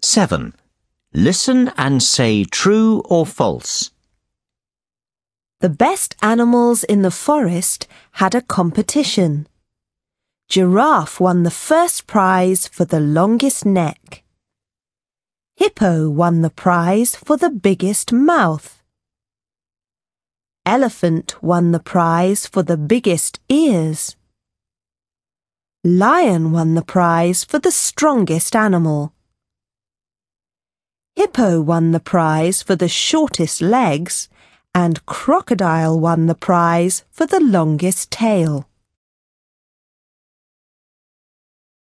7. Listen and say true or false. The best animals in the forest had a competition. Giraffe won the first prize for the longest neck. Hippo won the prize for the biggest mouth. Elephant won the prize for the biggest ears. Lion won the prize for the strongest animal. Hippo won the prize for the shortest legs, and Crocodile won the prize for the longest tail.